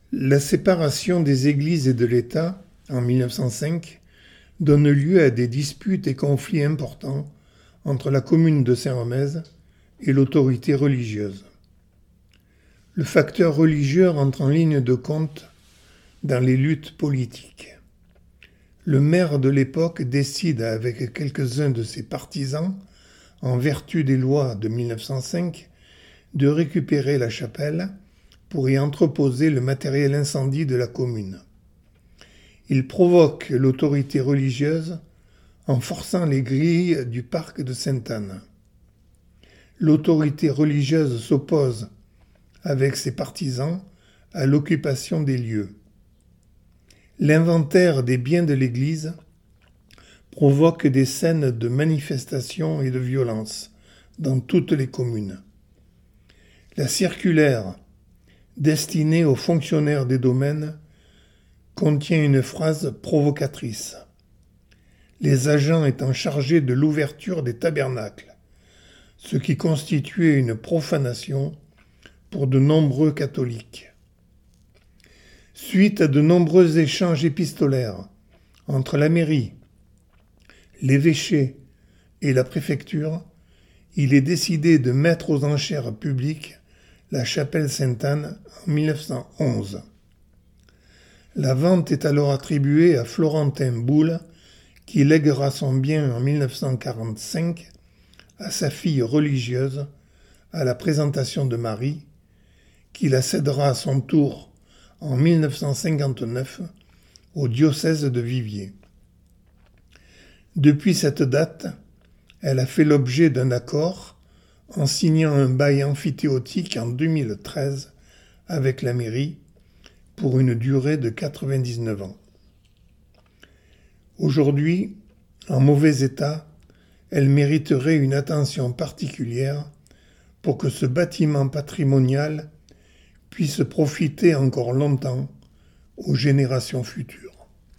La séparation des Églises et de l'État, en 1905, donne lieu à des disputes et conflits importants entre la commune de Saint-Romez et l'autorité religieuse. Le facteur religieux entre en ligne de compte dans les luttes politiques. Le maire de l'époque décide avec quelques-uns de ses partisans, en vertu des lois de 1905, de récupérer la chapelle pour y entreposer le matériel incendie de la commune. Il provoque l'autorité religieuse en forçant les grilles du parc de Sainte-Anne. L'autorité religieuse s'oppose avec ses partisans à l'occupation des lieux. L'inventaire des biens de l'Église provoque des scènes de manifestations et de violence dans toutes les communes. La circulaire destinée aux fonctionnaires des domaines contient une phrase provocatrice. Les agents étant chargés de l'ouverture des tabernacles, ce qui constituait une profanation pour de nombreux catholiques. Suite à de nombreux échanges épistolaires entre la mairie, l'évêché et la préfecture, il est décidé de mettre aux enchères publiques la chapelle Sainte-Anne en 1911. La vente est alors attribuée à Florentin Boule, qui lèguera son bien en 1945 à sa fille religieuse à la présentation de Marie, qui la cédera à son tour en 1959 au diocèse de Viviers. Depuis cette date, elle a fait l'objet d'un accord en signant un bail amphithéotique en 2013 avec la mairie pour une durée de 99 ans. Aujourd'hui, en mauvais état, elle mériterait une attention particulière pour que ce bâtiment patrimonial puisse profiter encore longtemps aux générations futures.